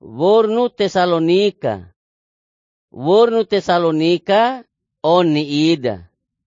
Vornu Tesalonika oni ida.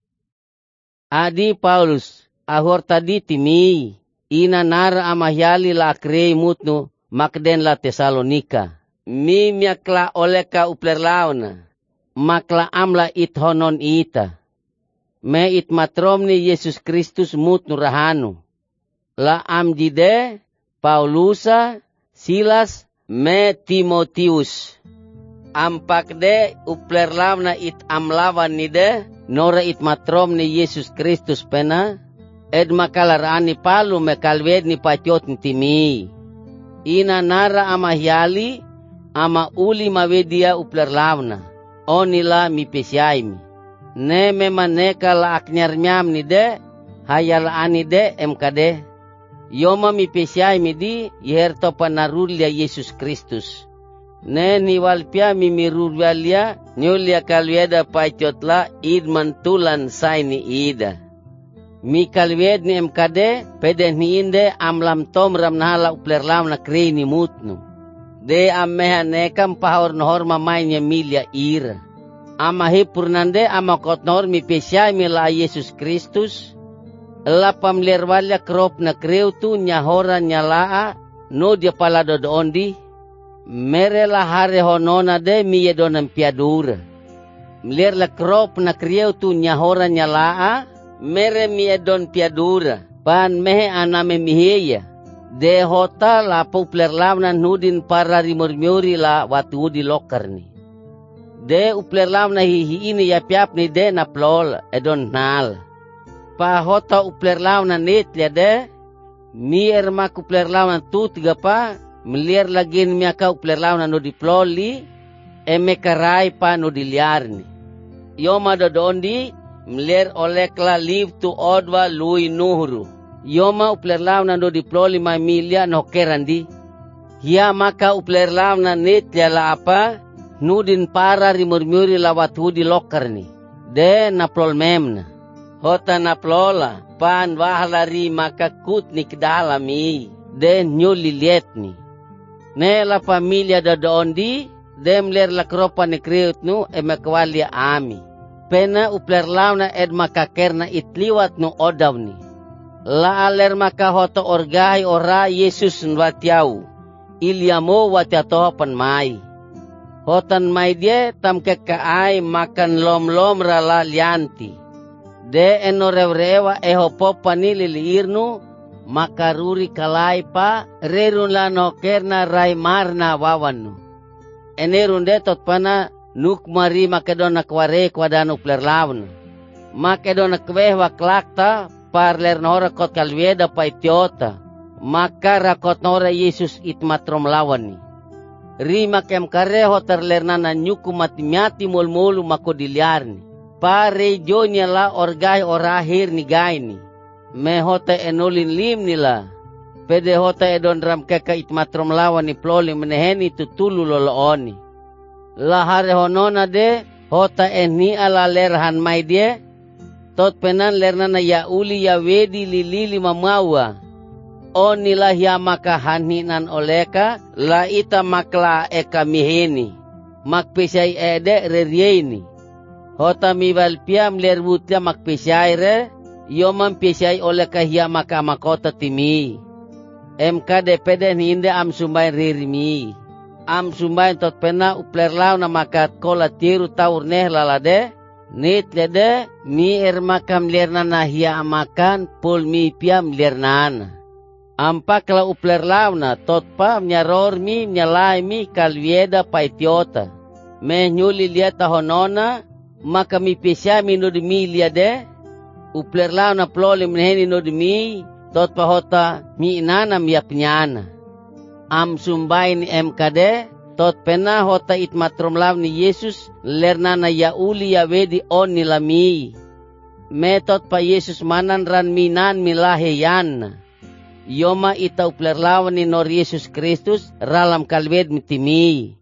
Adi Paulus ahor tadi timi ina nara amahyali la akrei mutnu makden la Tesalonika. Mi miakla oleka uplerlauna. Makla amla it honon ita. Me it matromni Yesus Kristus mutnu rahanu. La amjide Paulusa Silas me Timotius. Ampak de uplerlauna it amlawan ni de nora it matromni Yesus Kristus pena. Ed makalarani palu me kalwed ni patyot ni timi. Ina nara amahyali ama uli mawedia uplerlauna. Onila mi pesyaimi. Ne memaneka la aknyarnyam ni de, hayal ani de MKD. Yoma mi pesyaimi di, yerto panarulya Yesus Kristus. Ne niwalpia mi mirurwalia, nyulia kalweda paityotla idman tulan saini ida. Mi kalwed ni MKD, pede ni inde amlam tom ramnahala uplerlam na krei ni mutnu. De ameha nekam pahor nohor mamainya milya ira. Ama hipurnande ama kotnor mi pesyay mi la Yesus Kristus. La pamlerwalya krop na kreu tu nyahora nyalaa no dia pala dodondi. Mere la hare honona de mi yedonam piadura. Mler la krop na kreu tu nyahora nyalaa mere mi yedon piadura. Pan mehe aname miheya. De hota la poplerlamna nudin para rimurmuri la watu di lokarni. De uplerlamna hihi ini ya piap ni de na plol edon nal. Pa hota uplerlamna netlia de mi ermak uplerlamna tu tiga pa meliar lagin miaka uplerlamna no di ploli emekarai pa no di liarni. Yoma dodondi meliar olekla live to odwa lui nuhru. Yoma uplerlamna no di ploli ma milia no kerandi. Hia maka uplerlamna netlia la apa nudin para rimurmuri lawat hudi lokarni. De naplol memna. Hota naplola pan wahlari maka kutni kedalami. De nyuli lietni. Ne la familia dodondi dem ler la kropa ni kriutnu emekwalia ami. Pena uplerlamna ed maka kerna itliwat nu odawni. La aler maka hota orgahi ora Yesus nwatiau. Iliamo watiatoho pan mai. Hotan mai die tam kekaai makan lom-lom rala lianti. De enorewa eho popani liliirnu makaruri kalai pa rerun la no kerna rai marna wawanu. Enerun de tot pana nuk mari makedona kware kwadanu plerlawn. Makedona kweh waklakta parler nora kot kalweda pa itiota. Maka rakot nora Yesus itmatrom lawani. Rima kem kareho terlernana nyuku mati-mati mul-mulu makodiliarni. Pare jonya la orgai orahir ni gaini. Me hote enolin lim nila. Pede hote edon ram keka itmatrom lawan ni ploli meneheni tutulu lolooni. La hare honona de hota eni ala lerhan mai die. Tot penan lernana ya uli ya wedi lilili mamawa. Onilah ya maka haninan oleka la ita makla eka miheni. Makpesai ede rerieni. Hota miwal piam lerwutya makpesai re. Yomam pesai oleka ya maka makota timi. MKD peden hinde am sumbai ririmi. Am sumbai tot pena uplerlau na makat kola tiru taur neh lalade. Nit lede mi ermakam lernana hiya amakan pul mi piam lernana. Ampakla uplerlauna totpa mnyaror mi mnyalai mi kalwieda paitiota. Me nyuli liata honona maka mi pesya mi nudmi liade. Uplerlauna ploli mneheni nudmi totpa hota mi inana mi apnyana. Am sumbai ni MKD tot pena hota itmatrom law ni Yesus lernana ya uli ya wedi on nilami. Me totpa Yesus manan ran minan milaheyan. Yoma ita uplerlawan ni Nor Yesus Kristus ralam kalwed mitimi.